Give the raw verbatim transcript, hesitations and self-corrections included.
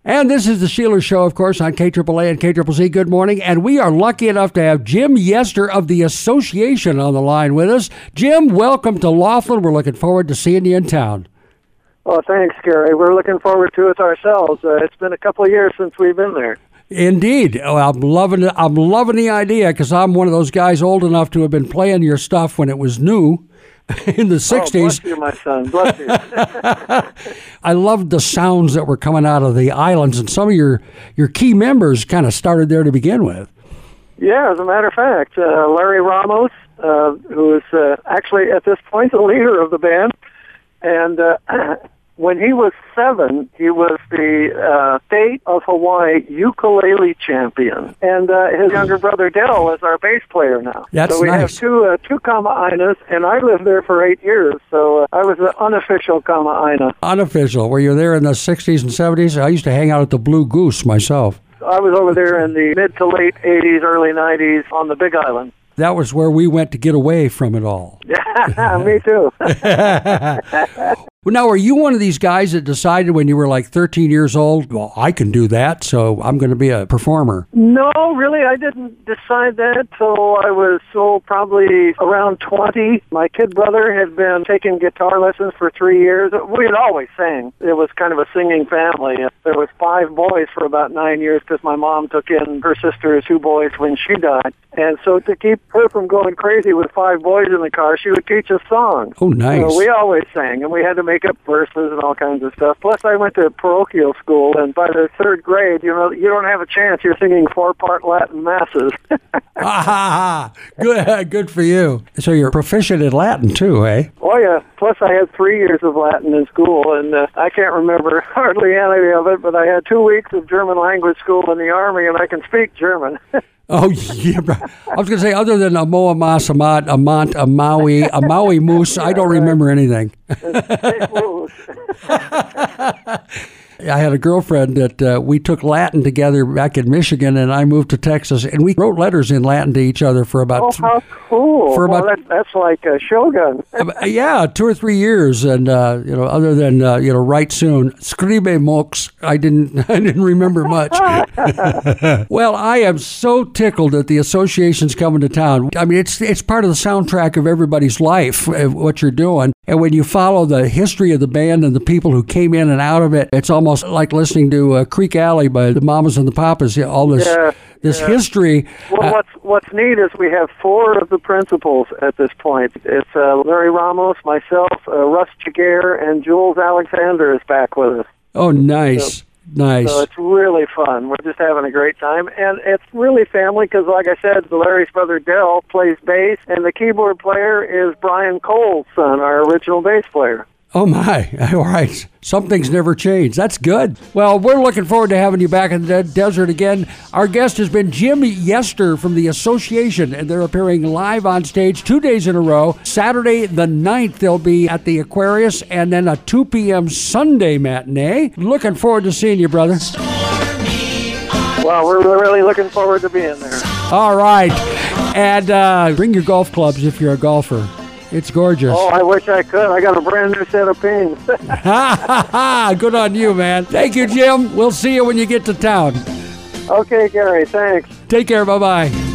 And this is the Sheeler Show, of course, on K A A A and K Z Z. Good morning. And we are lucky enough to have Jim Yester of the Association on the line with us. Jim, welcome to Laughlin. We're looking forward to seeing you in town. Well, thanks, Gary. We're looking forward to it ourselves. Uh, it's been a couple of years since we've been there. Indeed. Oh, I'm loving it. I'm loving the idea because I'm one of those guys old enough to have been playing your stuff when it was new. In the sixties. Oh, bless you, my son. Bless you. I loved the sounds that were coming out of the islands, and some of your, your key members kind of started there to begin with. Yeah, as a matter of fact, uh, Larry Ramos, uh, who is uh, actually at this point the leader of the band, and uh, when he was seven, he was the uh, state of Hawaii ukulele champion, and uh, his younger brother Dell is our bass player now. That's so we nice. have two uh, two Kama'ainas, and I lived there for eight years, so uh, I was the unofficial Kama'aina. Unofficial. Were you there in the sixties and seventies? I used to hang out at the Blue Goose myself. I was over there in the mid to late eighties, early nineties on the Big Island. That was where we went to get away from it all. Yeah, me too. Well, now, are you one of these guys that decided when you were like thirteen years old, well, I can do that, so I'm going to be a performer? No, really, I didn't decide that till I was so probably around twenty. My kid brother had been taking guitar lessons for three years. We had always sang. It was kind of a singing family. There was five boys for about nine years because my mom took in her sister, two boys, when she died. And so to keep her from going crazy with five boys in the car, she would teach us songs. Oh, nice. So we always sang, and we had to make up verses and all kinds of stuff. Plus, I went to parochial school, and by the third grade, you know, you don't have a chance. You're singing four-part Latin masses. Ah, good, good for you. So you're proficient in Latin, too, eh? Oh, yeah. Plus, I had three years of Latin in school, and uh, I can't remember hardly any of it, but I had two weeks of German language school in the Army, and I can speak German. Oh, yeah. I was going to say, other than a Moa Masamat, a Mont, a Maui, a Maui Moose, I don't remember anything. I had a girlfriend that uh, we took Latin together back in Michigan, and I moved to Texas, and we wrote letters in Latin to each other for about... Oh, how cool. For well, about, that, that's like a Shogun. yeah, two or three years, and, uh, you know, other than, uh, you know, write soon, scribe mox, I didn't, I didn't remember much. Well, I am so tickled that the association's coming to town. I mean, it's it's part of the soundtrack of everybody's life, what you're doing. And when you follow the history of the band and the people who came in and out of it, it's almost like listening to uh, Creek Alley by the Mamas and the Papas. You know, all this yeah, this yeah. history. Well, uh, what's what's neat is we have four of the principals at this point. It's uh, Larry Ramos, myself, uh, Russ Chiguer, and Jules Alexander is back with us. Oh, nice. So, Nice. So it's really fun. We're just having a great time. And it's really family because, like I said, Larry's brother Dell plays bass, and the keyboard player is Brian Cole's son, our original bass player. Oh, my. All right. Some things never change. That's good. Well, we're looking forward to having you back in the desert again. Our guest has been Jim Yester from the Association, and they're appearing live on stage two days in a row. Saturday the ninth, they'll be at the Aquarius, and then a two p.m. Sunday matinee. Looking forward to seeing you, brother. Well, we're really looking forward to being there. All right. And uh, bring your golf clubs if you're a golfer. It's gorgeous. Oh, I wish I could. I got a brand new set of pins. Good on you, man. Thank you, Jim. We'll see you when you get to town. Okay, Gary. Thanks. Take care. Bye-bye.